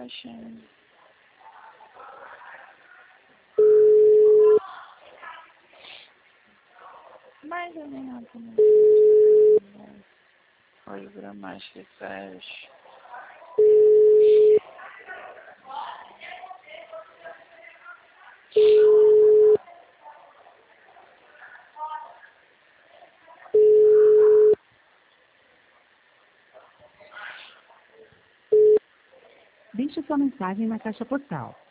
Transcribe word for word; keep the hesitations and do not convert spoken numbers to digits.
mensagem. Mais ou menos. Olha, gramática, fecha. Deixe sua mensagem na caixa postal